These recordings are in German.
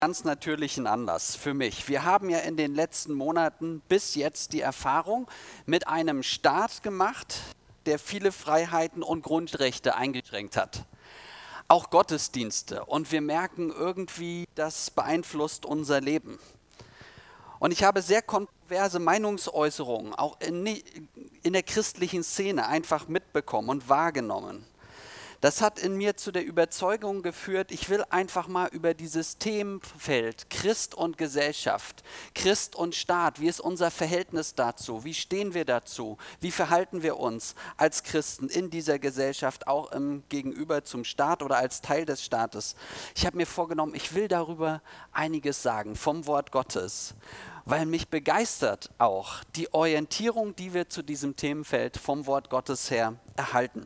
Ganz natürlichen Anlass für mich. Wir haben ja in den letzten Monaten bis jetzt die Erfahrung mit einem Staat gemacht, der viele Freiheiten und Grundrechte eingeschränkt hat. Auch Gottesdienste. Und wir merken irgendwie, das beeinflusst unser Leben. Und ich habe sehr kontroverse Meinungsäußerungen auch in der christlichen Szene einfach mitbekommen und wahrgenommen. Das hat in mir zu der Überzeugung geführt, ich will einfach mal über dieses Themenfeld Christ und Gesellschaft, Christ und Staat, wie ist unser Verhältnis dazu, wie stehen wir dazu, wie verhalten wir uns als Christen in dieser Gesellschaft, auch im Gegenüber zum Staat oder als Teil des Staates. Ich habe mir vorgenommen, ich will darüber einiges sagen vom Wort Gottes, weil mich begeistert auch die Orientierung, die wir zu diesem Themenfeld vom Wort Gottes her erhalten.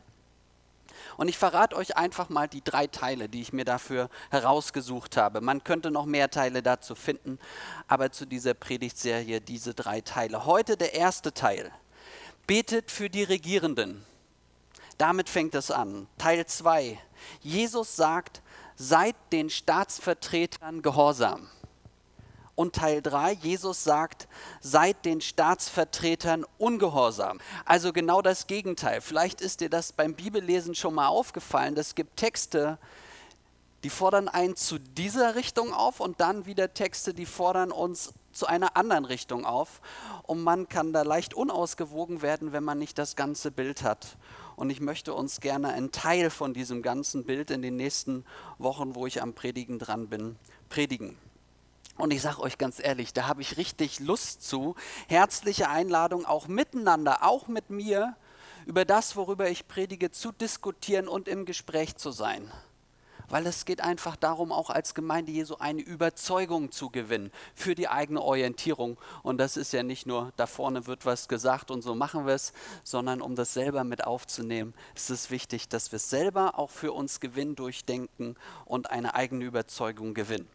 Und ich verrate euch einfach mal die 3 Teile, die ich mir dafür herausgesucht habe. Man könnte noch mehr Teile dazu finden, aber zu dieser Predigtserie diese 3 Teile. Heute der erste Teil. Betet für die Regierenden. Damit fängt es an. Teil 2. Jesus sagt, seid den Staatsvertretern gehorsam. Und Teil 3, Jesus sagt, seid den Staatsvertretern ungehorsam. Also genau das Gegenteil. Vielleicht ist dir das beim Bibellesen schon mal aufgefallen. Es gibt Texte, die fordern einen zu dieser Richtung auf und dann wieder Texte, die fordern uns zu einer anderen Richtung auf. Und man kann da leicht unausgewogen werden, wenn man nicht das ganze Bild hat. Und ich möchte uns gerne einen Teil von diesem ganzen Bild in den nächsten Wochen, wo ich am Predigen dran bin, predigen. Und ich sage euch ganz ehrlich, da habe ich richtig Lust zu. Herzliche Einladung, auch miteinander, auch mit mir, über das, worüber ich predige, zu diskutieren und im Gespräch zu sein. Weil es geht einfach darum, auch als Gemeinde Jesu eine Überzeugung zu gewinnen für die eigene Orientierung. Und das ist ja nicht nur, da vorne wird was gesagt und so machen wir es, sondern um das selber mit aufzunehmen, ist es wichtig, dass wir es selber auch für uns gewinnen, durchdenken und eine eigene Überzeugung gewinnen.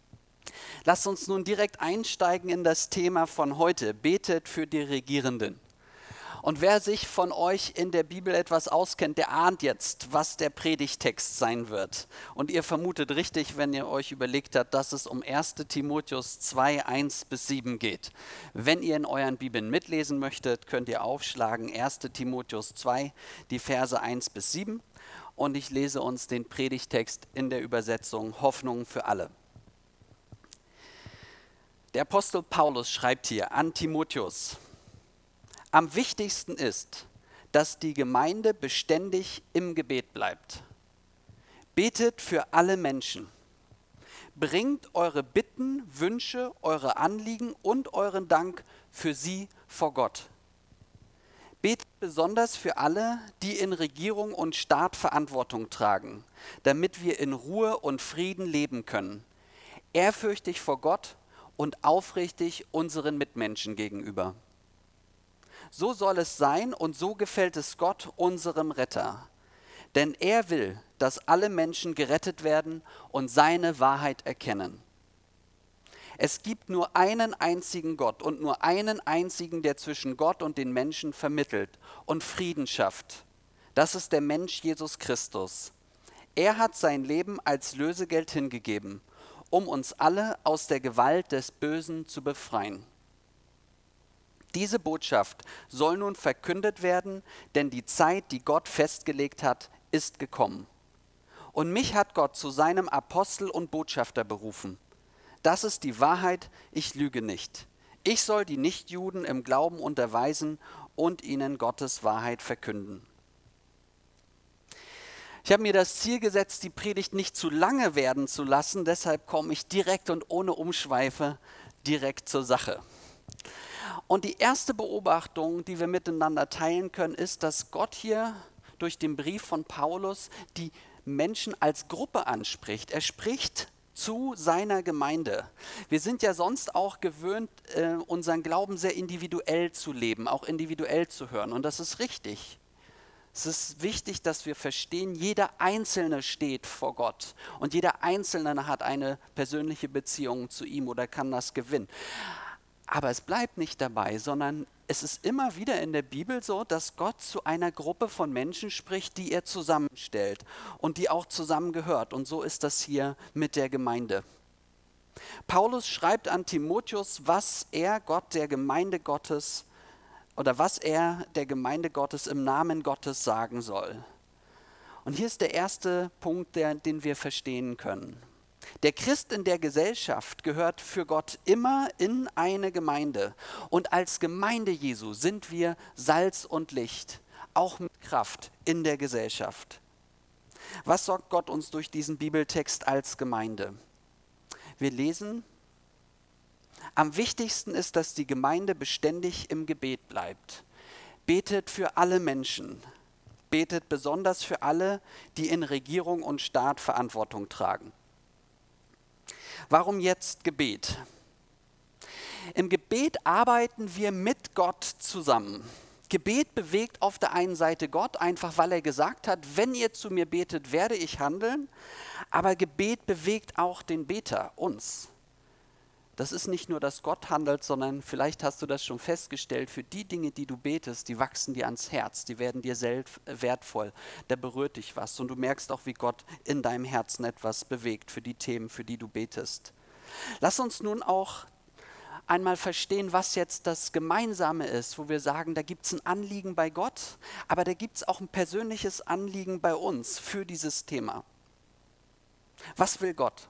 Lasst uns nun direkt einsteigen in das Thema von heute. Betet für die Regierenden. Und wer sich von euch in der Bibel etwas auskennt, der ahnt jetzt, was der Predigtext sein wird. Und ihr vermutet richtig, wenn ihr euch überlegt habt, dass es um 1. Timotheus 2, 1-7 geht. Wenn ihr in euren Bibeln mitlesen möchtet, könnt ihr aufschlagen 1. Timotheus 2, die Verse 1-7. Und ich lese uns den Predigtext in der Übersetzung Hoffnung für alle. Der Apostel Paulus schreibt hier an Timotheus: Am wichtigsten ist, dass die Gemeinde beständig im Gebet bleibt. Betet für alle Menschen. Bringt eure Bitten, Wünsche, eure Anliegen und euren Dank für sie vor Gott. Betet besonders für alle, die in Regierung und Staat Verantwortung tragen, damit wir in Ruhe und Frieden leben können, ehrfürchtig vor Gott und aufrichtig unseren Mitmenschen gegenüber. So soll es sein und so gefällt es Gott, unserem Retter. Denn er will, dass alle Menschen gerettet werden und seine Wahrheit erkennen. Es gibt nur einen einzigen Gott und nur einen einzigen, der zwischen Gott und den Menschen vermittelt und Frieden schafft. Das ist der Mensch Jesus Christus. Er hat sein Leben als Lösegeld hingegeben, um uns alle aus der Gewalt des Bösen zu befreien. Diese Botschaft soll nun verkündet werden, denn die Zeit, die Gott festgelegt hat, ist gekommen. Und mich hat Gott zu seinem Apostel und Botschafter berufen. Das ist die Wahrheit, ich lüge nicht. Ich soll die Nichtjuden im Glauben unterweisen und ihnen Gottes Wahrheit verkünden. Ich habe mir das Ziel gesetzt, die Predigt nicht zu lange werden zu lassen, deshalb komme ich direkt und ohne Umschweife direkt zur Sache. Und die erste Beobachtung, die wir miteinander teilen können, ist, dass Gott hier durch den Brief von Paulus die Menschen als Gruppe anspricht. Er spricht zu seiner Gemeinde. Wir sind ja sonst auch gewöhnt, unseren Glauben sehr individuell zu leben, auch individuell zu hören. Und das ist richtig. Es ist wichtig, dass wir verstehen, jeder Einzelne steht vor Gott und jeder Einzelne hat eine persönliche Beziehung zu ihm oder kann das gewinnen. Aber es bleibt nicht dabei, sondern es ist immer wieder in der Bibel so, dass Gott zu einer Gruppe von Menschen spricht, die er zusammenstellt und die auch zusammengehört. Und so ist das hier mit der Gemeinde. Paulus schreibt an Timotheus, was er Gott, der Gemeinde Gottes, oder was er der Gemeinde Gottes im Namen Gottes sagen soll. Und hier ist der erste Punkt, den wir verstehen können. Der Christ in der Gesellschaft gehört für Gott immer in eine Gemeinde. Und als Gemeinde Jesu sind wir Salz und Licht, auch mit Kraft in der Gesellschaft. Was sagt Gott uns durch diesen Bibeltext als Gemeinde? Wir lesen, am wichtigsten ist, dass die Gemeinde beständig im Gebet bleibt. Betet für alle Menschen. Betet besonders für alle, die in Regierung und Staat Verantwortung tragen. Warum jetzt Gebet? Im Gebet arbeiten wir mit Gott zusammen. Gebet bewegt auf der einen Seite Gott, einfach weil er gesagt hat, wenn ihr zu mir betet, werde ich handeln. Aber Gebet bewegt auch den Beter, uns. Das ist nicht nur, dass Gott handelt, sondern vielleicht hast du das schon festgestellt, für die Dinge, die du betest, die wachsen dir ans Herz, die werden dir selbst wertvoll, da berührt dich was und du merkst auch, wie Gott in deinem Herzen etwas bewegt für die Themen, für die du betest. Lass uns nun auch einmal verstehen, was jetzt das Gemeinsame ist, wo wir sagen, da gibt es ein Anliegen bei Gott, aber da gibt es auch ein persönliches Anliegen bei uns für dieses Thema. Was will Gott?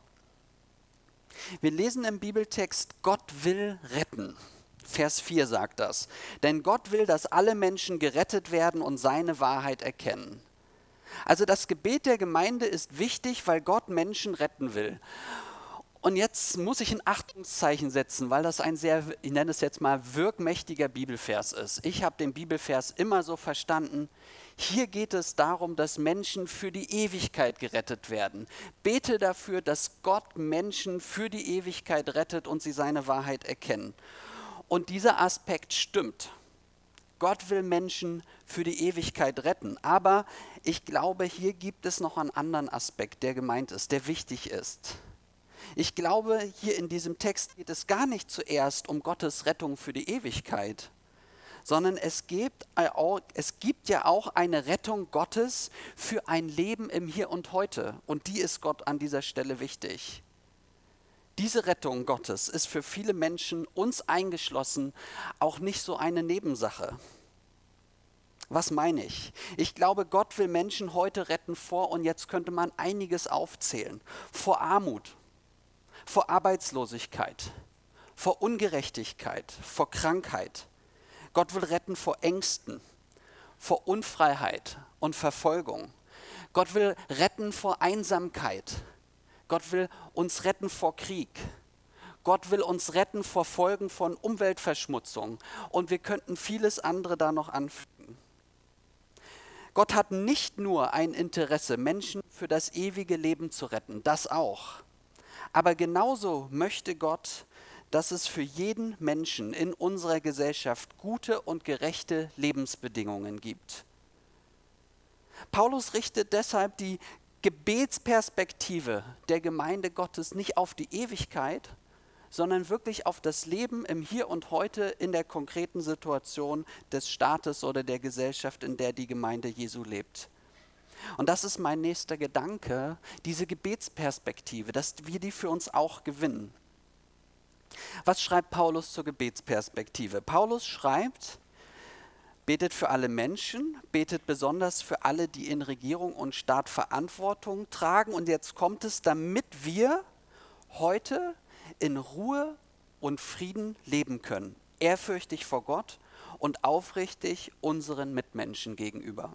Wir lesen im Bibeltext, Gott will retten. Vers 4 sagt das. Denn Gott will, dass alle Menschen gerettet werden und seine Wahrheit erkennen. Also das Gebet der Gemeinde ist wichtig, weil Gott Menschen retten will. Und jetzt muss ich ein Achtungszeichen setzen, weil das ein sehr, ich nenne es jetzt mal, wirkmächtiger Bibelvers ist. Ich habe den Bibelvers immer so verstanden, hier geht es darum, dass Menschen für die Ewigkeit gerettet werden. Bete dafür, dass Gott Menschen für die Ewigkeit rettet und sie seine Wahrheit erkennen. Und dieser Aspekt stimmt. Gott will Menschen für die Ewigkeit retten. Aber ich glaube, hier gibt es noch einen anderen Aspekt, der gemeint ist, der wichtig ist. Ich glaube, hier in diesem Text geht es gar nicht zuerst um Gottes Rettung für die Ewigkeit, sondern es gibt ja auch eine Rettung Gottes für ein Leben im Hier und Heute. Und die ist Gott an dieser Stelle wichtig. Diese Rettung Gottes ist für viele Menschen, uns eingeschlossen, auch nicht so eine Nebensache. Was meine ich? Ich glaube, Gott will Menschen heute retten vor, und jetzt könnte man einiges aufzählen, vor Armut, vor Arbeitslosigkeit, vor Ungerechtigkeit, vor Krankheit. Gott will retten vor Ängsten, vor Unfreiheit und Verfolgung. Gott will retten vor Einsamkeit. Gott will uns retten vor Krieg. Gott will uns retten vor Folgen von Umweltverschmutzung. Und wir könnten vieles andere da noch anfügen. Gott hat nicht nur ein Interesse, Menschen für das ewige Leben zu retten, das auch. Aber genauso möchte Gott, dass es für jeden Menschen in unserer Gesellschaft gute und gerechte Lebensbedingungen gibt. Paulus richtet deshalb die Gebetsperspektive der Gemeinde Gottes nicht auf die Ewigkeit, sondern wirklich auf das Leben im Hier und Heute in der konkreten Situation des Staates oder der Gesellschaft, in der die Gemeinde Jesu lebt. Und das ist mein nächster Gedanke, diese Gebetsperspektive, dass wir die für uns auch gewinnen. Was schreibt Paulus zur Gebetsperspektive? Paulus schreibt, betet für alle Menschen, betet besonders für alle, die in Regierung und Staat Verantwortung tragen. Und jetzt kommt es, damit wir heute in Ruhe und Frieden leben können, ehrfürchtig vor Gott und aufrichtig unseren Mitmenschen gegenüber.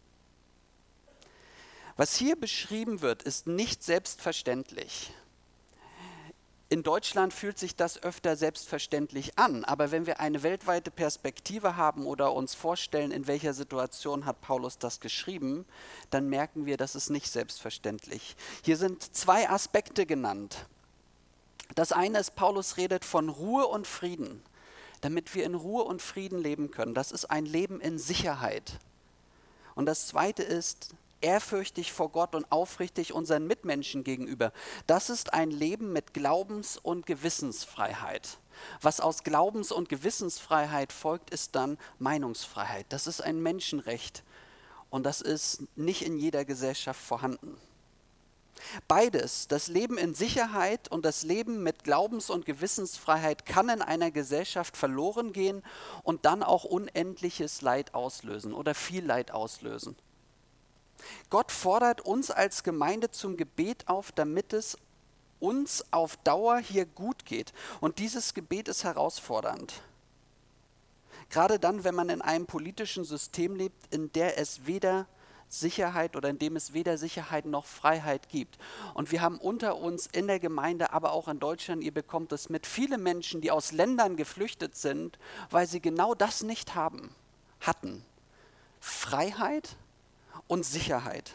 Was hier beschrieben wird, ist nicht selbstverständlich. In Deutschland fühlt sich das öfter selbstverständlich an, aber wenn wir eine weltweite Perspektive haben oder uns vorstellen, in welcher Situation hat Paulus das geschrieben, dann merken wir, das ist nicht selbstverständlich. Hier sind zwei Aspekte genannt. Das eine ist, Paulus redet von Ruhe und Frieden, damit wir in Ruhe und Frieden leben können. Das ist ein Leben in Sicherheit. Und das zweite ist, ehrfürchtig vor Gott und aufrichtig unseren Mitmenschen gegenüber. Das ist ein Leben mit Glaubens- und Gewissensfreiheit. Was aus Glaubens- und Gewissensfreiheit folgt, ist dann Meinungsfreiheit. Das ist ein Menschenrecht und das ist nicht in jeder Gesellschaft vorhanden. Beides, das Leben in Sicherheit und das Leben mit Glaubens- und Gewissensfreiheit, kann in einer Gesellschaft verloren gehen und dann auch unendliches Leid auslösen oder viel Leid auslösen. Gott fordert uns als Gemeinde zum Gebet auf, damit es uns auf Dauer hier gut geht. Und dieses Gebet ist herausfordernd. Gerade dann, wenn man in einem politischen System lebt, in der es weder Sicherheit oder in dem es weder Sicherheit noch Freiheit gibt. Und wir haben unter uns in der Gemeinde, aber auch in Deutschland, ihr bekommt es mit, viele Menschen, die aus Ländern geflüchtet sind, weil sie genau das nicht hatten. Freiheit und Sicherheit.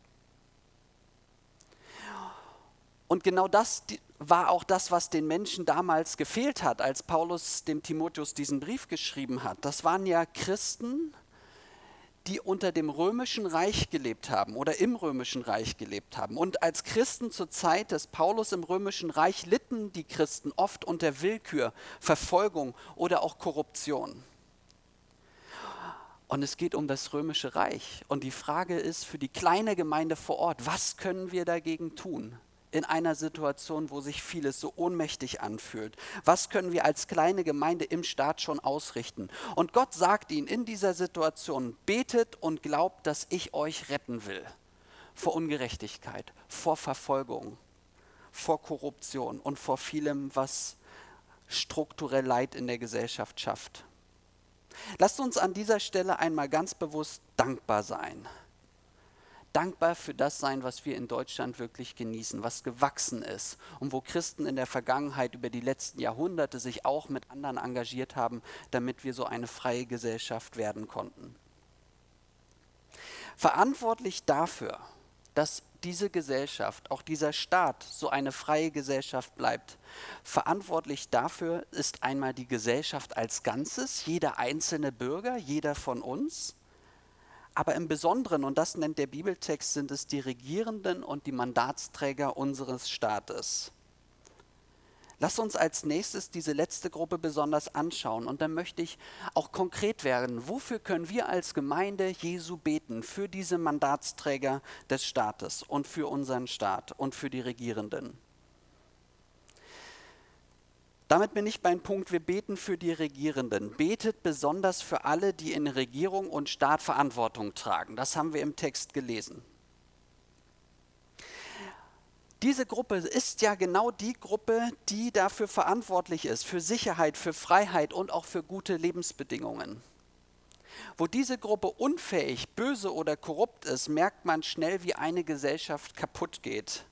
Und genau das war auch das, was den Menschen damals gefehlt hat, als Paulus dem Timotheus diesen Brief geschrieben hat. Das waren ja Christen, die unter dem Römischen Reich gelebt haben oder im Römischen Reich gelebt haben. Und als Christen zur Zeit des Paulus im Römischen Reich litten die Christen oft unter Willkür, Verfolgung oder auch Korruption. Und es geht um das Römische Reich. Und die Frage ist für die kleine Gemeinde vor Ort, was können wir dagegen tun? In einer Situation, wo sich vieles so ohnmächtig anfühlt. Was können wir als kleine Gemeinde im Staat schon ausrichten? Und Gott sagt ihnen in dieser Situation, betet und glaubt, dass ich euch retten will. Vor Ungerechtigkeit, vor Verfolgung, vor Korruption und vor vielem, was strukturell Leid in der Gesellschaft schafft. Lasst uns an dieser Stelle einmal ganz bewusst dankbar sein. Dankbar für das sein, was wir in Deutschland wirklich genießen, was gewachsen ist und wo Christen in der Vergangenheit über die letzten Jahrhunderte sich auch mit anderen engagiert haben, damit wir so eine freie Gesellschaft werden konnten. Verantwortlich dafür, dass diese Gesellschaft, auch dieser Staat, so eine freie Gesellschaft bleibt, verantwortlich dafür ist einmal die Gesellschaft als Ganzes, jeder einzelne Bürger, jeder von uns. Aber im Besonderen, und das nennt der Bibeltext, sind es die Regierenden und die Mandatsträger unseres Staates. Lass uns als nächstes diese letzte Gruppe besonders anschauen. Und dann möchte ich auch konkret werden. Wofür können wir als Gemeinde Jesu beten? Für diese Mandatsträger des Staates und für unseren Staat und für die Regierenden. Damit bin ich beim Punkt, wir beten für die Regierenden. Betet besonders für alle, die in Regierung und Staat Verantwortung tragen. Das haben wir im Text gelesen. Diese Gruppe ist ja genau die Gruppe, die dafür verantwortlich ist, für Sicherheit, für Freiheit und auch für gute Lebensbedingungen. Wo diese Gruppe unfähig, böse oder korrupt ist, merkt man schnell, wie eine Gesellschaft kaputt geht.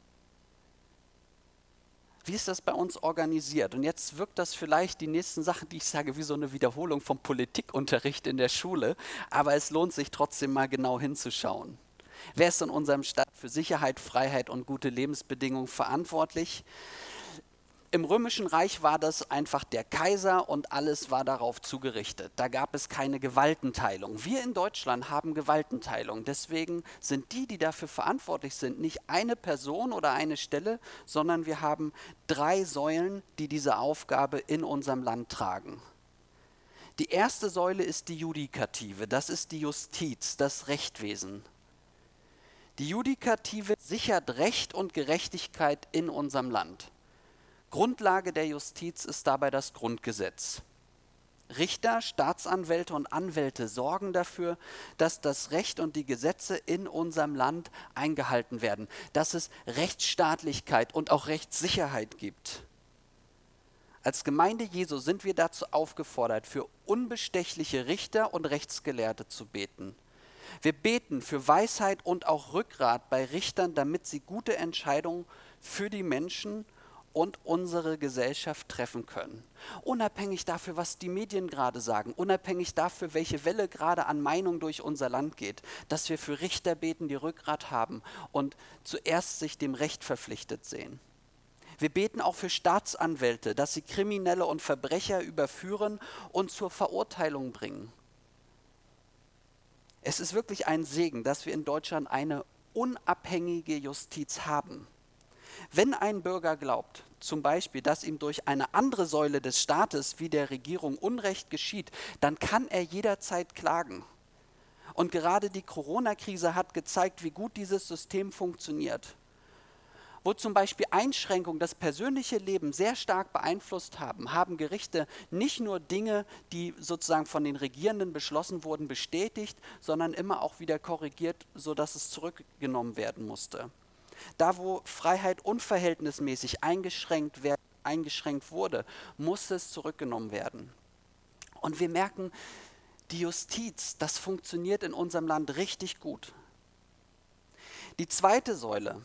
Wie ist das bei uns organisiert? Und jetzt wirkt das vielleicht, die nächsten Sachen, die ich sage, wie so eine Wiederholung vom Politikunterricht in der Schule, aber es lohnt sich trotzdem mal genau hinzuschauen. Wer ist in unserem Staat für Sicherheit, Freiheit und gute Lebensbedingungen verantwortlich? Im Römischen Reich war das einfach der Kaiser und alles war darauf zugerichtet. Da gab es keine Gewaltenteilung. Wir in Deutschland haben Gewaltenteilung. Deswegen sind die, die dafür verantwortlich sind, nicht eine Person oder eine Stelle, sondern wir haben 3 Säulen, die diese Aufgabe in unserem Land tragen. Die erste Säule ist die Judikative, das ist die Justiz, das Rechtwesen. Die Judikative sichert Recht und Gerechtigkeit in unserem Land. Grundlage der Justiz ist dabei das Grundgesetz. Richter, Staatsanwälte und Anwälte sorgen dafür, dass das Recht und die Gesetze in unserem Land eingehalten werden, dass es Rechtsstaatlichkeit und auch Rechtssicherheit gibt. Als Gemeinde Jesu sind wir dazu aufgefordert, für unbestechliche Richter und Rechtsgelehrte zu beten. Wir beten für Weisheit und auch Rückgrat bei Richtern, damit sie gute Entscheidungen für die Menschen und unsere Gesellschaft treffen können. Unabhängig dafür, was die Medien gerade sagen, unabhängig dafür, welche Welle gerade an Meinung durch unser Land geht, dass wir für Richter beten, die Rückgrat haben und zuerst sich dem Recht verpflichtet sehen. Wir beten auch für Staatsanwälte, dass sie Kriminelle und Verbrecher überführen und zur Verurteilung bringen. Es ist wirklich ein Segen, dass wir in Deutschland eine unabhängige Justiz haben. Wenn ein Bürger glaubt, zum Beispiel, dass ihm durch eine andere Säule des Staates wie der Regierung Unrecht geschieht, dann kann er jederzeit klagen. Und gerade die Corona-Krise hat gezeigt, wie gut dieses System funktioniert. wo zum Beispiel Einschränkungen das persönliche Leben sehr stark beeinflusst haben, haben Gerichte nicht nur Dinge, die sozusagen von den Regierenden beschlossen wurden, bestätigt, sondern immer auch wieder korrigiert, sodass es zurückgenommen werden musste. Da, wo Freiheit unverhältnismäßig eingeschränkt wurde, musste es zurückgenommen werden. Und wir merken, die Justiz, das funktioniert in unserem Land richtig gut. Die zweite Säule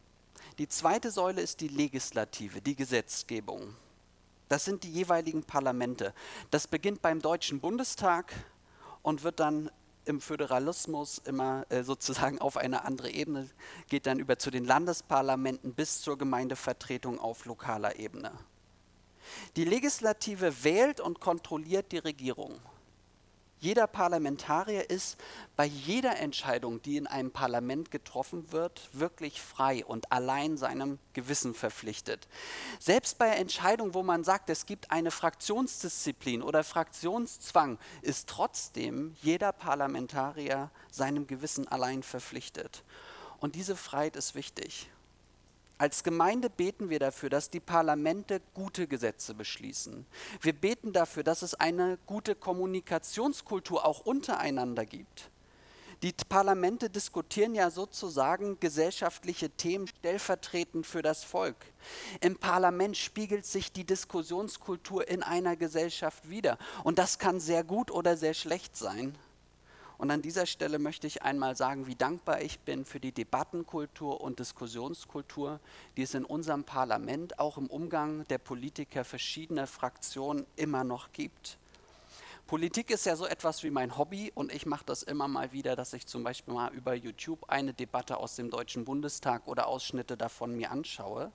ist die Legislative, die Gesetzgebung. Das sind die jeweiligen Parlamente. Das beginnt beim Deutschen Bundestag und wird dann im Föderalismus immer sozusagen auf eine andere Ebene, geht dann über zu den Landesparlamenten bis zur Gemeindevertretung auf lokaler Ebene. Die Legislative wählt und kontrolliert die Regierung. Jeder Parlamentarier ist bei jeder Entscheidung, die in einem Parlament getroffen wird, wirklich frei und allein seinem Gewissen verpflichtet. Selbst bei Entscheidungen, wo man sagt, es gibt eine Fraktionsdisziplin oder Fraktionszwang, ist trotzdem jeder Parlamentarier seinem Gewissen allein verpflichtet. Und diese Freiheit ist wichtig. Als Gemeinde beten wir dafür, dass die Parlamente gute Gesetze beschließen. Wir beten dafür, dass es eine gute Kommunikationskultur auch untereinander gibt. Die Parlamente diskutieren ja sozusagen gesellschaftliche Themen stellvertretend für das Volk. Im Parlament spiegelt sich die Diskussionskultur in einer Gesellschaft wider. Und das kann sehr gut oder sehr schlecht sein. Und an dieser Stelle möchte ich einmal sagen, wie dankbar ich bin für die Debattenkultur und Diskussionskultur, die es in unserem Parlament, auch im Umgang der Politiker verschiedener Fraktionen immer noch gibt. Politik ist ja so etwas wie mein Hobby und ich mache das immer mal wieder, dass ich zum Beispiel mal über YouTube eine Debatte aus dem Deutschen Bundestag oder Ausschnitte davon mir anschaue.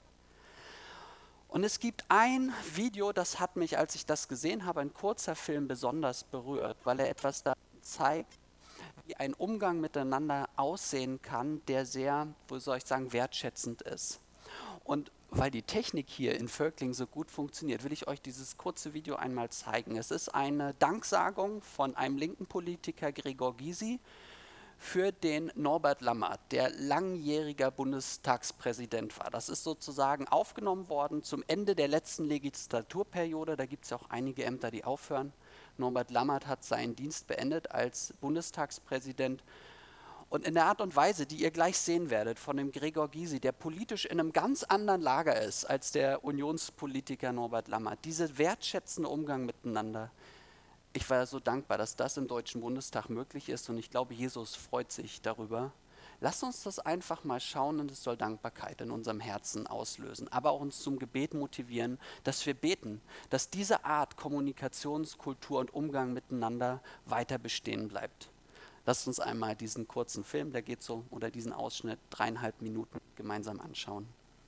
Und es gibt ein Video, das hat mich, als ich das gesehen habe, ein kurzer Film besonders berührt, weil er etwas da zeigt, wie ein Umgang miteinander aussehen kann, der sehr, wertschätzend ist. Und weil die Technik hier in Völkling so gut funktioniert, will ich euch dieses kurze Video einmal zeigen. Es ist eine Danksagung von einem linken Politiker, Gregor Gysi, für den Norbert Lammert, der langjähriger Bundestagspräsident war. Das ist sozusagen aufgenommen worden zum Ende der letzten Legislaturperiode. Da gibt es ja auch einige Ämter, die aufhören. Norbert Lammert hat seinen Dienst beendet als Bundestagspräsident. Und in der Art und Weise, die ihr gleich sehen werdet, von dem Gregor Gysi, der politisch in einem ganz anderen Lager ist als der Unionspolitiker Norbert Lammert, dieser wertschätzende Umgang miteinander. Ich war so dankbar, dass das im Deutschen Bundestag möglich ist und ich glaube, Jesus freut sich darüber. Lasst uns das einfach mal schauen und es soll Dankbarkeit in unserem Herzen auslösen, aber auch uns zum Gebet motivieren, dass wir beten, dass diese Art Kommunikationskultur und Umgang miteinander weiter bestehen bleibt. Lasst uns einmal diesen kurzen Film, der geht so, oder diesen Ausschnitt 3,5 Minuten gemeinsam anschauen.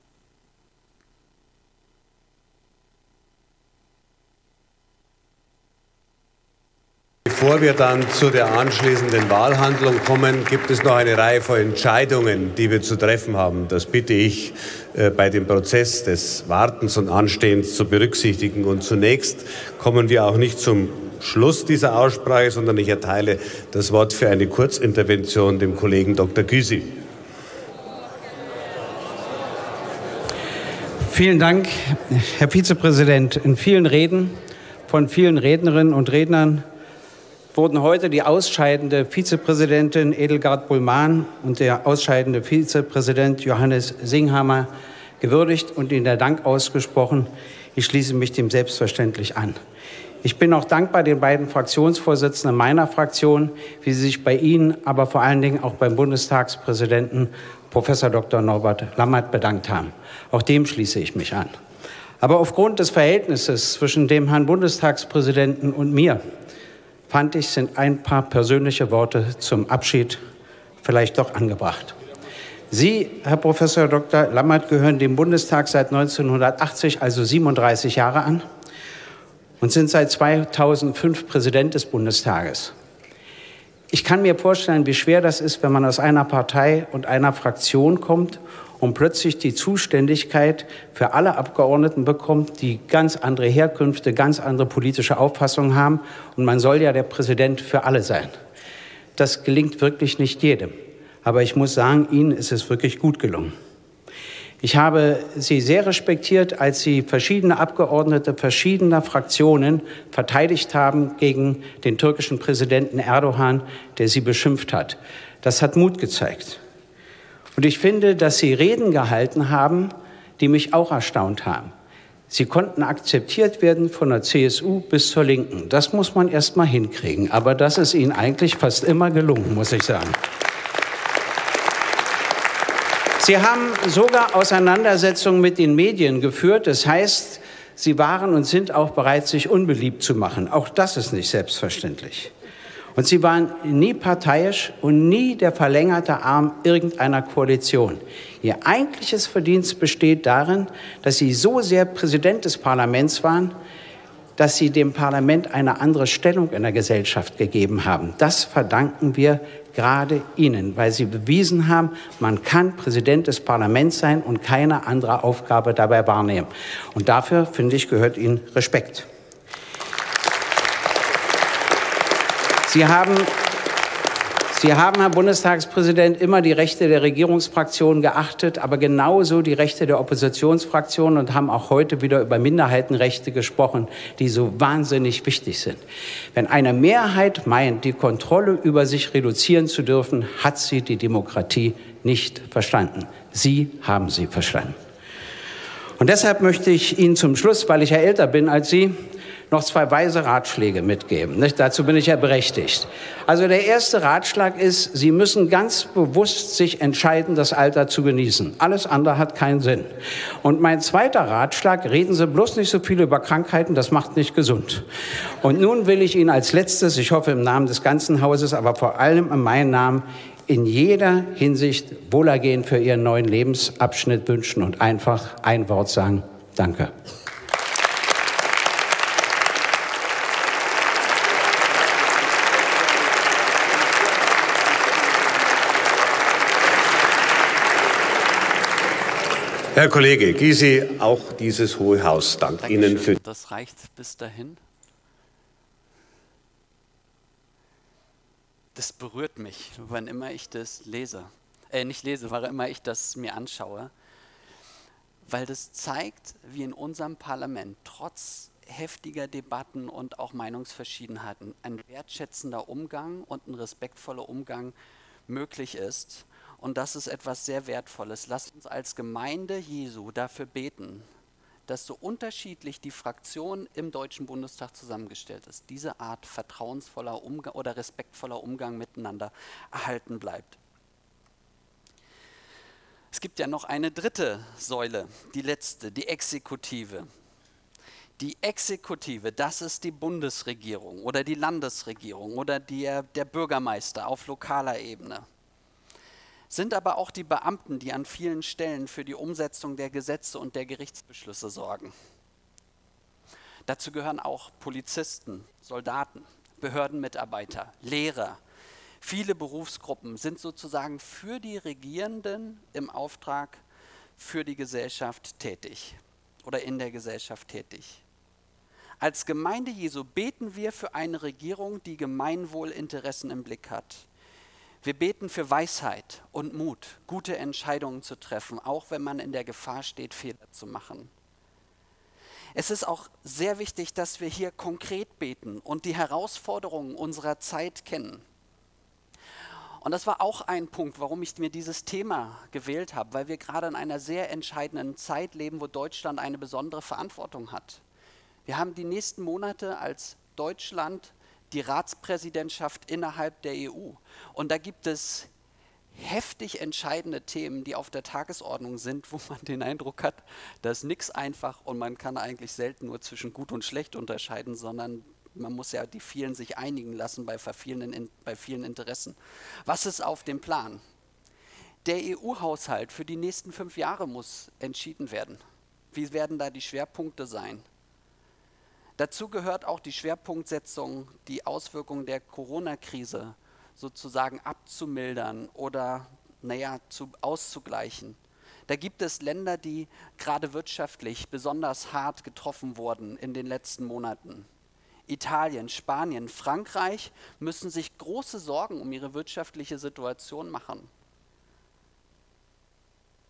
Bevor wir dann zu der anschließenden Wahlhandlung kommen, gibt es noch eine Reihe von Entscheidungen, die wir zu treffen haben. Das bitte ich bei dem Prozess des Wartens und Anstehens zu berücksichtigen. Und zunächst kommen wir auch nicht zum Schluss dieser Aussprache, sondern ich erteile das Wort für eine Kurzintervention dem Kollegen Dr. Gysi. Vielen Dank, Herr Vizepräsident. In vielen Reden von vielen Rednerinnen und Rednern wurden heute die ausscheidende Vizepräsidentin Edelgard Bullmann und der ausscheidende Vizepräsident Johannes Singhammer gewürdigt und ihnen der Dank ausgesprochen. Ich schließe mich dem selbstverständlich an. Ich bin auch dankbar den beiden Fraktionsvorsitzenden meiner Fraktion, wie sie sich bei Ihnen, aber vor allen Dingen auch beim Bundestagspräsidenten Prof. Dr. Norbert Lammert bedankt haben. Auch dem schließe ich mich an. Aber aufgrund des Verhältnisses zwischen dem Herrn Bundestagspräsidenten und mir fand ich, sind ein paar persönliche Worte zum Abschied vielleicht doch angebracht. Sie, Herr Prof. Dr. Lammert, gehören dem Bundestag seit 1980, also 37 Jahre an, und sind seit 2005 Präsident des Bundestages. Ich kann mir vorstellen, wie schwer das ist, wenn man aus einer Partei und einer Fraktion kommt und plötzlich die Zuständigkeit für alle Abgeordneten bekommt, die ganz andere Herkünfte, ganz andere politische Auffassungen haben. Und man soll ja der Präsident für alle sein. Das gelingt wirklich nicht jedem. Aber ich muss sagen, Ihnen ist es wirklich gut gelungen. Ich habe Sie sehr respektiert, als Sie verschiedene Abgeordnete verschiedener Fraktionen verteidigt haben gegen den türkischen Präsidenten Erdogan, der Sie beschimpft hat. Das hat Mut gezeigt. Und ich finde, dass Sie Reden gehalten haben, die mich auch erstaunt haben. Sie konnten akzeptiert werden von der CSU bis zur Linken. Das muss man erst mal hinkriegen. Aber das ist Ihnen eigentlich fast immer gelungen, muss ich sagen. Sie haben sogar Auseinandersetzungen mit den Medien geführt. Das heißt, Sie waren und sind auch bereit, sich unbeliebt zu machen. Auch das ist nicht selbstverständlich. Und Sie waren nie parteiisch und nie der verlängerte Arm irgendeiner Koalition. Ihr eigentliches Verdienst besteht darin, dass Sie so sehr Präsident des Parlaments waren, dass Sie dem Parlament eine andere Stellung in der Gesellschaft gegeben haben. Das verdanken wir gerade Ihnen, weil Sie bewiesen haben, man kann Präsident des Parlaments sein und keine andere Aufgabe dabei wahrnehmen. Und dafür, finde ich, gehört Ihnen Respekt. Sie haben, Herr Bundestagspräsident, immer die Rechte der Regierungsfraktionen geachtet, aber genauso die Rechte der Oppositionsfraktionen und haben auch heute wieder über Minderheitenrechte gesprochen, die so wahnsinnig wichtig sind. Wenn eine Mehrheit meint, die Kontrolle über sich reduzieren zu dürfen, hat sie die Demokratie nicht verstanden. Sie haben sie verstanden. Und deshalb möchte ich Ihnen zum Schluss, weil ich ja älter bin als Sie, noch 2 weise Ratschläge mitgeben. Nicht? Dazu bin ich ja berechtigt. Also der erste Ratschlag ist, Sie müssen ganz bewusst sich entscheiden, das Alter zu genießen. Alles andere hat keinen Sinn. Und mein zweiter Ratschlag, reden Sie bloß nicht so viel über Krankheiten, das macht nicht gesund. Und nun will ich Ihnen als letztes, ich hoffe im Namen des ganzen Hauses, aber vor allem in meinem Namen, in jeder Hinsicht Wohlergehen für Ihren neuen Lebensabschnitt wünschen und einfach ein Wort sagen: Danke. Herr Kollege Gysi, auch dieses Hohe Haus dankt Ihnen für... Das reicht bis dahin. Das berührt mich, wann immer ich das lese. Wann immer ich das mir anschaue. Weil das zeigt, wie in unserem Parlament trotz heftiger Debatten und auch Meinungsverschiedenheiten ein wertschätzender Umgang und ein respektvoller Umgang möglich ist. Und das ist etwas sehr Wertvolles. Lasst uns als Gemeinde Jesu dafür beten, dass so unterschiedlich die Fraktion im Deutschen Bundestag zusammengestellt ist, diese Art vertrauensvoller Umgang oder respektvoller Umgang miteinander erhalten bleibt. Es gibt ja noch eine dritte Säule, die letzte, die Exekutive. Die Exekutive, das ist die Bundesregierung oder die Landesregierung oder der Bürgermeister auf lokaler Ebene. Sind aber auch die Beamten, die an vielen Stellen für die Umsetzung der Gesetze und der Gerichtsbeschlüsse sorgen. Dazu gehören auch Polizisten, Soldaten, Behördenmitarbeiter, Lehrer. Viele Berufsgruppen sind sozusagen für die Regierenden im Auftrag für die Gesellschaft tätig oder in der Gesellschaft tätig. Als Gemeinde Jesu beten wir für eine Regierung, die Gemeinwohlinteressen im Blick hat. Wir beten für Weisheit und Mut, gute Entscheidungen zu treffen, auch wenn man in der Gefahr steht, Fehler zu machen. Es ist auch sehr wichtig, dass wir hier konkret beten und die Herausforderungen unserer Zeit kennen. Und das war auch ein Punkt, warum ich mir dieses Thema gewählt habe, weil wir gerade in einer sehr entscheidenden Zeit leben, wo Deutschland eine besondere Verantwortung hat. Wir haben die nächsten Monate als Deutschland die Ratspräsidentschaft innerhalb der EU. Und da gibt es heftig entscheidende Themen, die auf der Tagesordnung sind, wo man den Eindruck hat, da ist nichts einfach und man kann eigentlich selten nur zwischen gut und schlecht unterscheiden, sondern man muss ja die vielen sich einigen lassen bei vielen Interessen. Was ist auf dem Plan? Der EU-Haushalt für die nächsten 5 Jahre muss entschieden werden. Wie werden da die Schwerpunkte sein? Dazu gehört auch die Schwerpunktsetzung, die Auswirkungen der Corona-Krise sozusagen abzumildern oder auszugleichen. Da gibt es Länder, die gerade wirtschaftlich besonders hart getroffen wurden in den letzten Monaten. Italien, Spanien, Frankreich müssen sich große Sorgen um ihre wirtschaftliche Situation machen.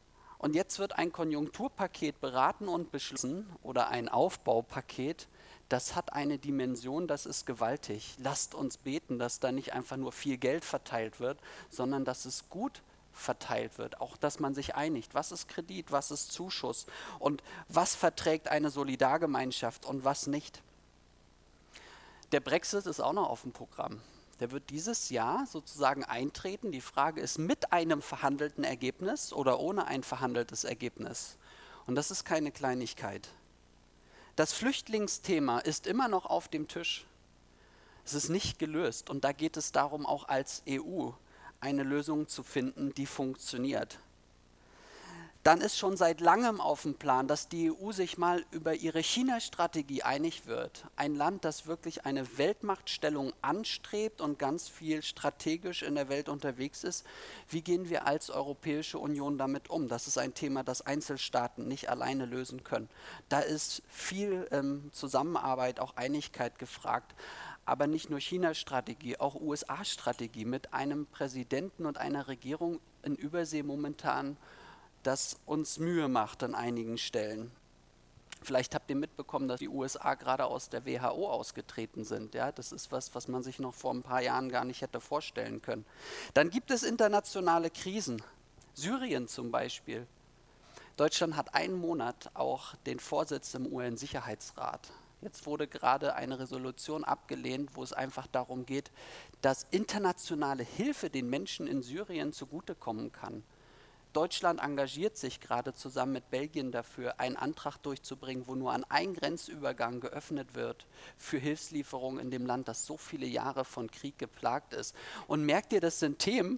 Und jetzt wird ein Konjunkturpaket beraten und beschlossen oder ein Aufbaupaket. Das hat eine Dimension, das ist gewaltig. Lasst uns beten, dass da nicht einfach nur viel Geld verteilt wird, sondern dass es gut verteilt wird. Auch, dass man sich einigt. Was ist Kredit, was ist Zuschuss und was verträgt eine Solidargemeinschaft und was nicht. Der Brexit ist auch noch auf dem Programm. Der wird dieses Jahr sozusagen eintreten. Die Frage ist, mit einem verhandelten Ergebnis oder ohne ein verhandeltes Ergebnis. Und das ist keine Kleinigkeit. Das Flüchtlingsthema ist immer noch auf dem Tisch. Es ist nicht gelöst. Und da geht es darum, auch als EU eine Lösung zu finden, die funktioniert. Dann ist schon seit langem auf dem Plan, dass die EU sich mal über ihre China-Strategie einig wird. Ein Land, das wirklich eine Weltmachtstellung anstrebt und ganz viel strategisch in der Welt unterwegs ist. Wie gehen wir als Europäische Union damit um? Das ist ein Thema, das Einzelstaaten nicht alleine lösen können. Da ist viel Zusammenarbeit, auch Einigkeit gefragt. Aber nicht nur China-Strategie, auch USA-Strategie mit einem Präsidenten und einer Regierung in Übersee momentan, das uns Mühe macht an einigen Stellen. Vielleicht habt ihr mitbekommen, dass die USA gerade aus der WHO ausgetreten sind. Ja, das ist was man sich noch vor ein paar Jahren gar nicht hätte vorstellen können. Dann gibt es internationale Krisen. Syrien zum Beispiel. Deutschland hat einen Monat auch den Vorsitz im UN-Sicherheitsrat. Jetzt wurde gerade eine Resolution abgelehnt, wo es einfach darum geht, dass internationale Hilfe den Menschen in Syrien zugutekommen kann. Deutschland engagiert sich gerade zusammen mit Belgien dafür, einen Antrag durchzubringen, wo nur an ein Grenzübergang geöffnet wird für Hilfslieferungen in dem Land, das so viele Jahre von Krieg geplagt ist. Und merkt ihr, das sind Themen,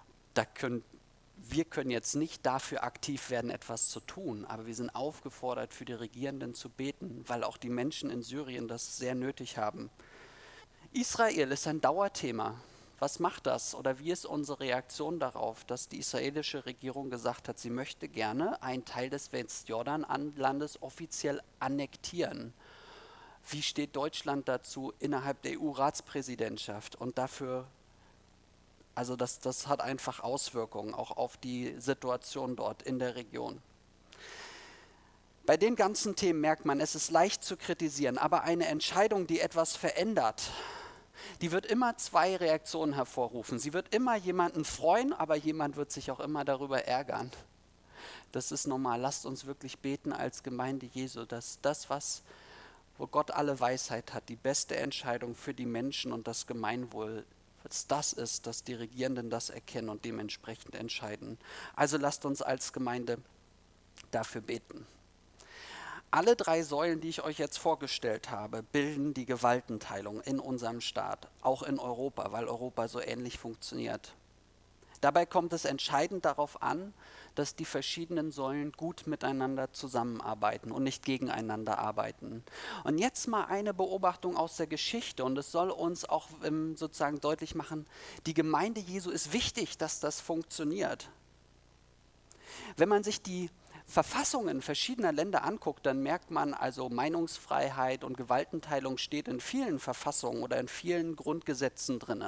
wir können jetzt nicht dafür aktiv werden, etwas zu tun, aber wir sind aufgefordert, für die Regierenden zu beten, weil auch die Menschen in Syrien das sehr nötig haben. Israel ist ein Dauerthema. Was macht das oder wie ist unsere Reaktion darauf, dass die israelische Regierung gesagt hat, sie möchte gerne einen Teil des Westjordanlandes offiziell annektieren? Wie steht Deutschland dazu innerhalb der EU-Ratspräsidentschaft? Und dafür, also das hat einfach Auswirkungen auch auf die Situation dort in der Region. Bei den ganzen Themen merkt man, es ist leicht zu kritisieren, aber eine Entscheidung, die etwas verändert, die wird immer zwei Reaktionen hervorrufen. Sie wird immer jemanden freuen, aber jemand wird sich auch immer darüber ärgern. Das ist normal. Lasst uns wirklich beten als Gemeinde Jesu, dass das, wo Gott alle Weisheit hat, die beste Entscheidung für die Menschen und das Gemeinwohl, das ist, dass die Regierenden das erkennen und dementsprechend entscheiden. Also lasst uns als Gemeinde dafür beten. Alle drei Säulen, die ich euch jetzt vorgestellt habe, bilden die Gewaltenteilung in unserem Staat, auch in Europa, weil Europa so ähnlich funktioniert. Dabei kommt es entscheidend darauf an, dass die verschiedenen Säulen gut miteinander zusammenarbeiten und nicht gegeneinander arbeiten. Und jetzt mal eine Beobachtung aus der Geschichte und es soll uns auch sozusagen deutlich machen, die Gemeinde Jesu ist wichtig, dass das funktioniert. Wenn man sich die Verfassungen verschiedener Länder anguckt, dann merkt man also, Meinungsfreiheit und Gewaltenteilung steht in vielen Verfassungen oder in vielen Grundgesetzen drin.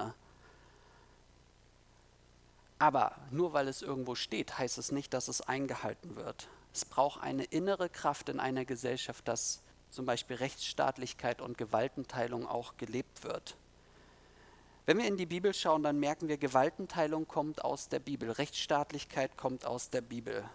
Aber nur weil es irgendwo steht, heißt es nicht, dass es eingehalten wird. Es braucht eine innere Kraft in einer Gesellschaft, dass zum Beispiel Rechtsstaatlichkeit und Gewaltenteilung auch gelebt wird. Wenn wir in die Bibel schauen, dann merken wir, Gewaltenteilung kommt aus der Bibel, Rechtsstaatlichkeit kommt aus der Bibel.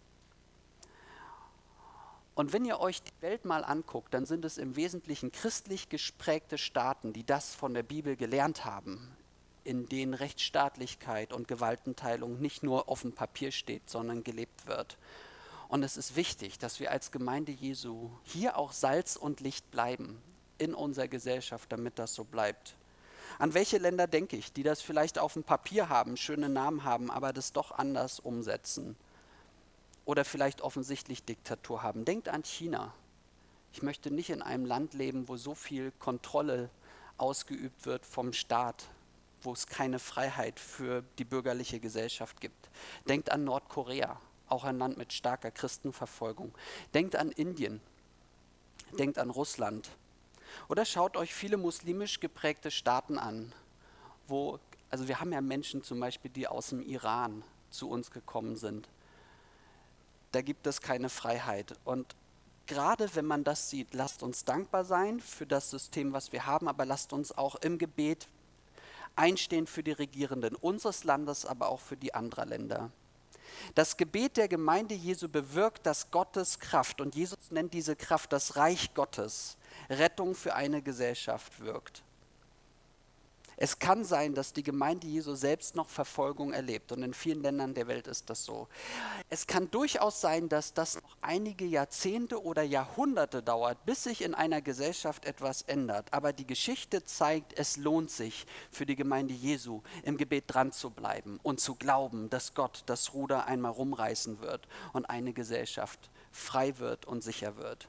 Und wenn ihr euch die Welt mal anguckt, dann sind es im Wesentlichen christlich geprägte Staaten, die das von der Bibel gelernt haben, in denen Rechtsstaatlichkeit und Gewaltenteilung nicht nur auf dem Papier steht, sondern gelebt wird. Und es ist wichtig, dass wir als Gemeinde Jesu hier auch Salz und Licht bleiben in unserer Gesellschaft, damit das so bleibt. An welche Länder denke ich, die das vielleicht auf dem Papier haben, schöne Namen haben, aber das doch anders umsetzen? Oder vielleicht offensichtlich Diktatur haben. Denkt an China. Ich möchte nicht in einem Land leben, wo so viel Kontrolle ausgeübt wird vom Staat, wo es keine Freiheit für die bürgerliche Gesellschaft gibt. Denkt an Nordkorea, auch ein Land mit starker Christenverfolgung. Denkt an Indien. Denkt an Russland. Oder schaut euch viele muslimisch geprägte Staaten an, also wir haben ja Menschen zum Beispiel, die aus dem Iran zu uns gekommen sind. da gibt es keine Freiheit. Und gerade wenn man das sieht, lasst uns dankbar sein für das System, was wir haben, aber lasst uns auch im Gebet einstehen für die Regierenden unseres Landes, aber auch für die anderer Länder. Das Gebet der Gemeinde Jesu bewirkt, dass Gottes Kraft, und Jesus nennt diese Kraft das Reich Gottes, Rettung für eine Gesellschaft wirkt. Es kann sein, dass die Gemeinde Jesu selbst noch Verfolgung erlebt, und in vielen Ländern der Welt ist das so. Es kann durchaus sein, dass das noch einige Jahrzehnte oder Jahrhunderte dauert, bis sich in einer Gesellschaft etwas ändert. Aber die Geschichte zeigt, es lohnt sich für die Gemeinde Jesu im Gebet dran zu bleiben und zu glauben, dass Gott das Ruder einmal rumreißen wird und eine Gesellschaft frei wird und sicher wird.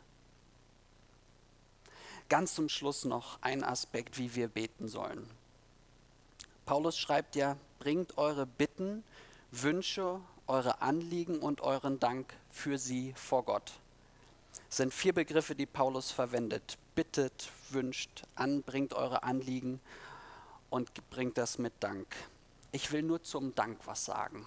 Ganz zum Schluss noch ein Aspekt, wie wir beten sollen. Paulus schreibt ja, bringt eure Bitten, Wünsche, eure Anliegen und euren Dank für sie vor Gott. Das sind 4 Begriffe, die Paulus verwendet. Bittet, wünscht, bringt eure Anliegen und bringt das mit Dank. Ich will nur zum Dank was sagen.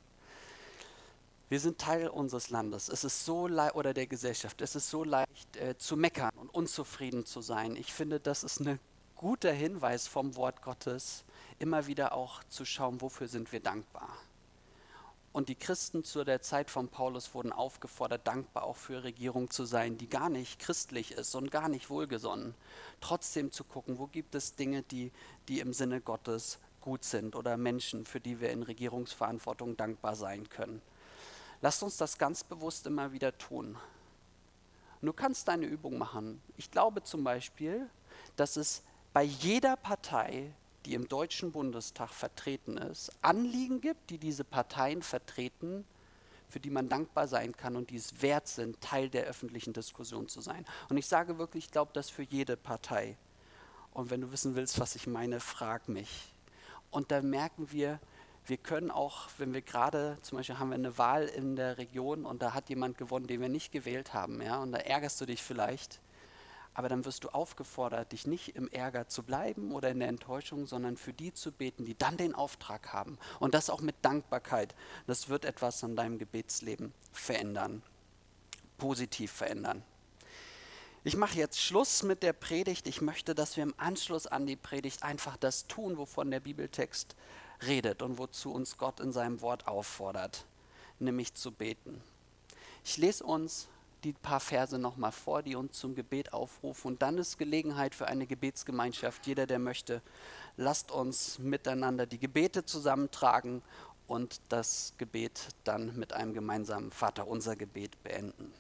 Wir sind Teil unseres Landes. Es ist so oder der Gesellschaft. Es ist so leicht zu meckern und unzufrieden zu sein. Ich finde, das ist ein guter Hinweis vom Wort Gottes, immer wieder auch zu schauen, wofür sind wir dankbar. Und die Christen zu der Zeit von Paulus wurden aufgefordert, dankbar auch für Regierung zu sein, die gar nicht christlich ist und gar nicht wohlgesonnen. Trotzdem zu gucken, wo gibt es Dinge, die im Sinne Gottes gut sind, oder Menschen, für die wir in Regierungsverantwortung dankbar sein können. Lasst uns das ganz bewusst immer wieder tun. Und du kannst deine Übung machen. Ich glaube zum Beispiel, dass es bei jeder Partei, die im Deutschen Bundestag vertreten ist, Anliegen gibt, die diese Parteien vertreten, für die man dankbar sein kann und die es wert sind, Teil der öffentlichen Diskussion zu sein. Und ich sage wirklich, ich glaube das für jede Partei. Und wenn du wissen willst, was ich meine, frag mich. Und da merken wir können auch, wenn wir gerade, zum Beispiel haben wir eine Wahl in der Region und da hat jemand gewonnen, den wir nicht gewählt haben, ja, und da ärgerst du dich vielleicht. Aber dann wirst du aufgefordert, dich nicht im Ärger zu bleiben oder in der Enttäuschung, sondern für die zu beten, die dann den Auftrag haben. Und das auch mit Dankbarkeit. Das wird etwas an deinem Gebetsleben verändern, positiv verändern. Ich mache jetzt Schluss mit der Predigt. Ich möchte, dass wir im Anschluss an die Predigt einfach das tun, wovon der Bibeltext redet und wozu uns Gott in seinem Wort auffordert, nämlich zu beten. Ich lese uns die paar Verse nochmal vor, die uns zum Gebet aufrufen. Und dann ist Gelegenheit für eine Gebetsgemeinschaft. Jeder, der möchte, lasst uns miteinander die Gebete zusammentragen und das Gebet dann mit einem gemeinsamen Vaterunser Gebet beenden.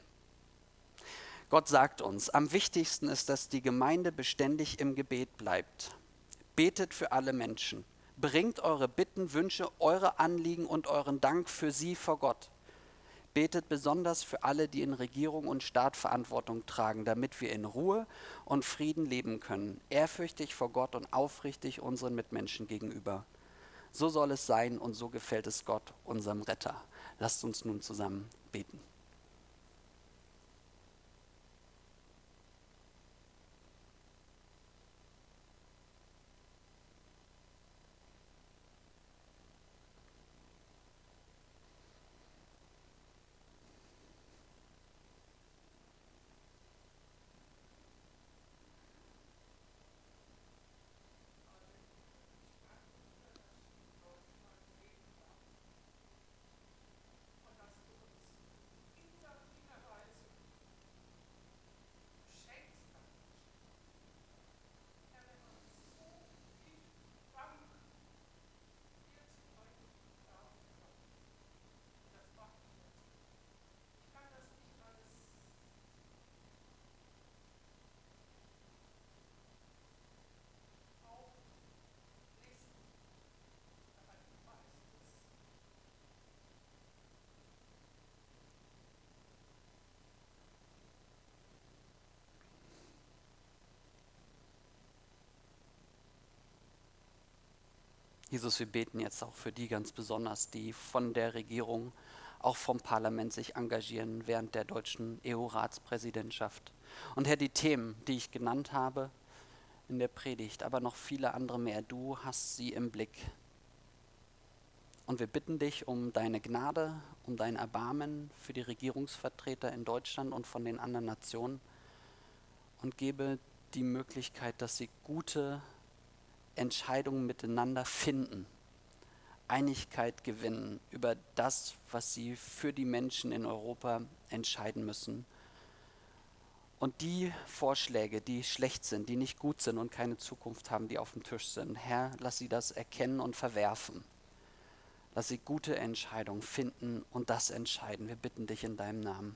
Gott sagt uns, am wichtigsten ist, dass die Gemeinde beständig im Gebet bleibt. Betet für alle Menschen. Bringt eure Bitten, Wünsche, eure Anliegen und euren Dank für sie vor Gott. Betet besonders für alle, die in Regierung und Staat Verantwortung tragen, damit wir in Ruhe und Frieden leben können, ehrfürchtig vor Gott und aufrichtig unseren Mitmenschen gegenüber. So soll es sein und so gefällt es Gott, unserem Retter. Lasst uns nun zusammen beten. Jesus, wir beten jetzt auch für die ganz besonders, die von der Regierung, auch vom Parlament sich engagieren während der deutschen EU-Ratspräsidentschaft. Und Herr, die Themen, die ich genannt habe in der Predigt, aber noch viele andere mehr, du hast sie im Blick. Und wir bitten dich um deine Gnade, um dein Erbarmen für die Regierungsvertreter in Deutschland und von den anderen Nationen und gebe die Möglichkeit, dass sie gute Entscheidungen miteinander finden, Einigkeit gewinnen über das, was sie für die Menschen in Europa entscheiden müssen. Und die Vorschläge, die schlecht sind, die nicht gut sind und keine Zukunft haben, die auf dem Tisch sind, Herr, lass sie das erkennen und verwerfen. Lass sie gute Entscheidungen finden und das entscheiden. Wir bitten dich in deinem Namen.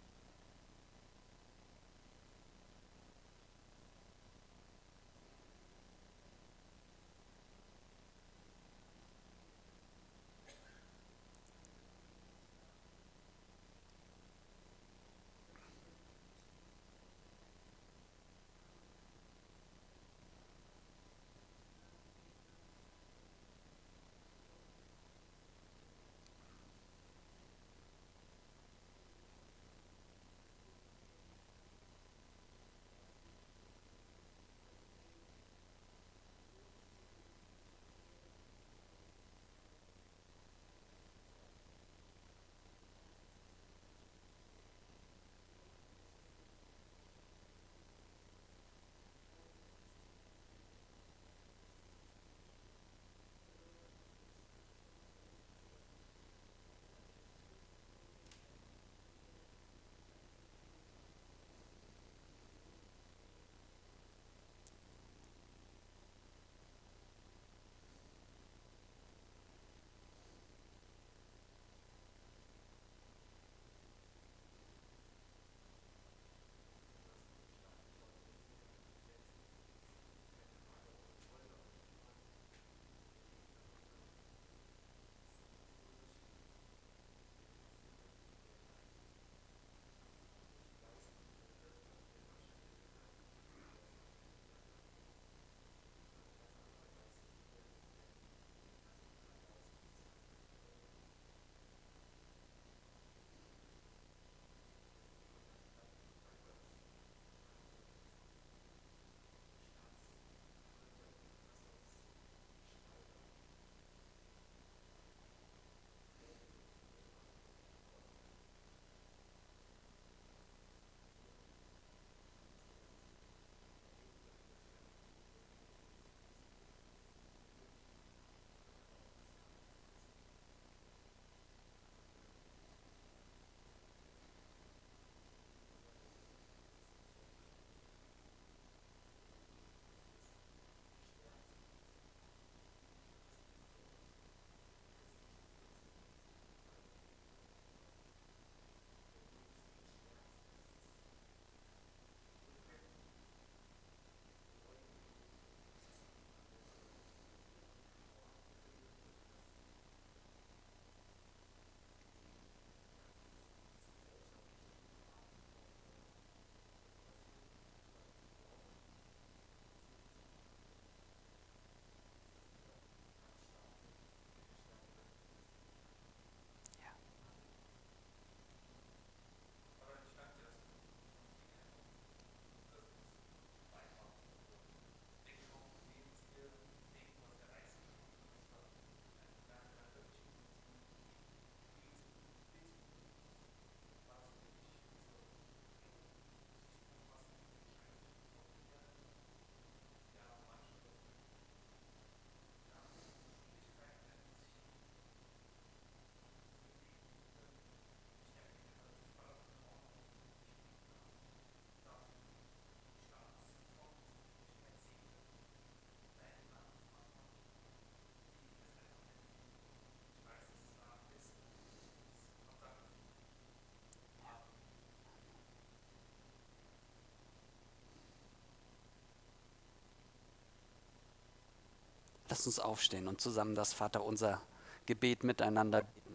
Lasst uns aufstehen und zusammen das Vaterunser Gebet miteinander beten.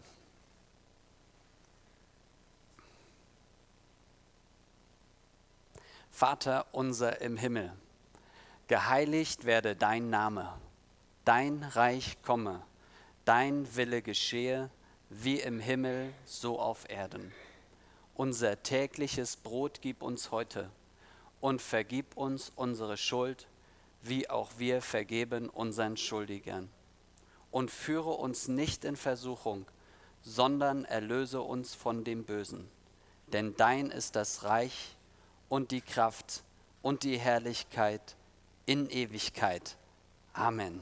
Vater unser im Himmel, geheiligt werde dein Name, dein Reich komme, dein Wille geschehe, wie im Himmel, so auf Erden. Unser tägliches Brot gib uns heute und vergib uns unsere Schuld, wie auch wir vergeben unseren Schuldigern. und führe uns nicht in Versuchung, sondern erlöse uns von dem Bösen. Denn dein ist das Reich und die Kraft und die Herrlichkeit in Ewigkeit. Amen.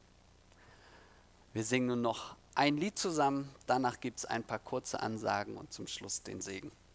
Wir singen nun noch ein Lied zusammen, danach gibt es ein paar kurze Ansagen und zum Schluss den Segen.